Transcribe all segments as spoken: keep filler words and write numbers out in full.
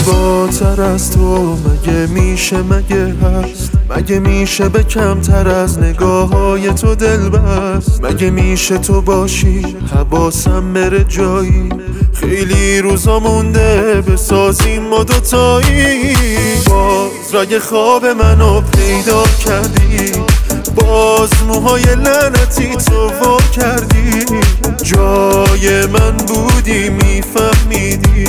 زیباتر از تو مگه میشه، مگه هست، مگه میشه به کمتر از نگاه های تو دل بست؟ مگه میشه تو باشی حواسم بره جایی؟ خیلی روزا مونده بسازیم ما دوتایی. باز رگ خواب منو پیدا کردی، باز موهای لعنتی تو وا کردی. جای من بودی میفهمیدی،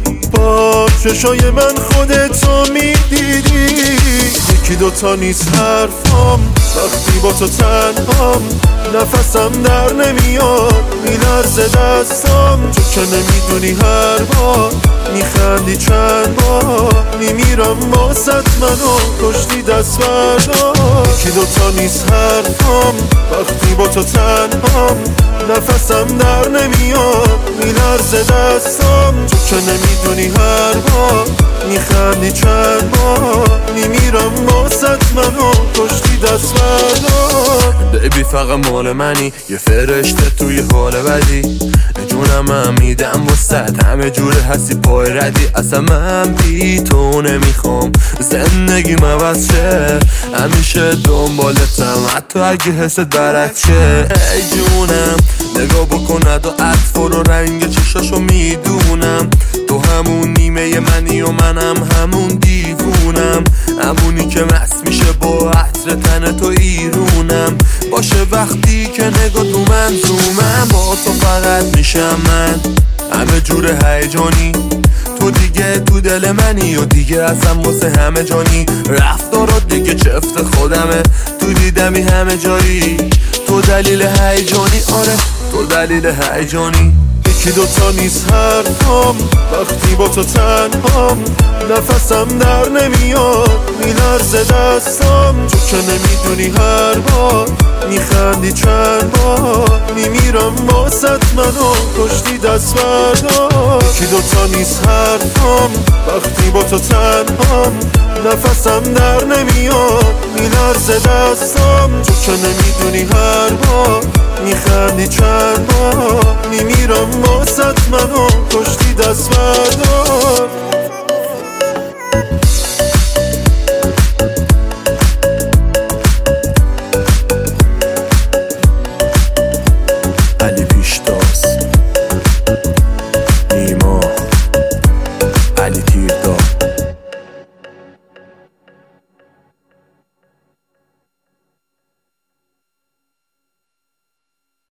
با چشای من خودتو میدیدی. یکی دوتا نیست حرفام وقتی با تو تنهام، نفسم در نمیاد میلرزه دستام. تو که نمیدونی هر بار میخندی چند بار میمیرم باست منو کشتی دست بردار. یکی دوتا نیست حرفام وقتی با تو تنهام، نفسم در نمیاد میلرزه دستام. تو که نمیدونی هر بار میخندی چند بار میمیرم باست منو کشتی دست بردار. بیبی فقط مال منی، یه فرشته توی حال بدی. جونم هم میدم وسط همه جوره هستی پای ردی. اصلا من بی تو نمیخوام زندگی عوض شه، همیشه دنبالتم حتی اگه حست برعکس شه. ای جونم نگاه بکند و عطف و رنگ چشاشو میدونم. تو همون نیمه منی و منم همون دیوونم، همونی که مست میشه با عطر تن تو ایرونم. باشه وقتی که نگاه تو منظومم، با تو فقط میشم من همه جور هیجانی. تو دیگه تو دل منی و دیگه اصلا واسه همه جانی. رفتارات دیگه چفت خودمه، تو دیدمی همه جایی. تو دلیل هیجانی، آره تو دلیل هیجانی. یکی دوتا نیست حرفام وقتی با تو تنهام، نفسم در نمیاد میلرزه دستام. تو که نمیدونی هر بار میخندی چند بار میمیرم باست منو کشتی دست بردار. یکی دوتا نیست حرفام وقتی با تو تنهام، نفسم در نمیاد میلرزه دستام. تو که نمیدونی هر بار میخندی چند بار میمیرم باست منو کشتی دست بردار.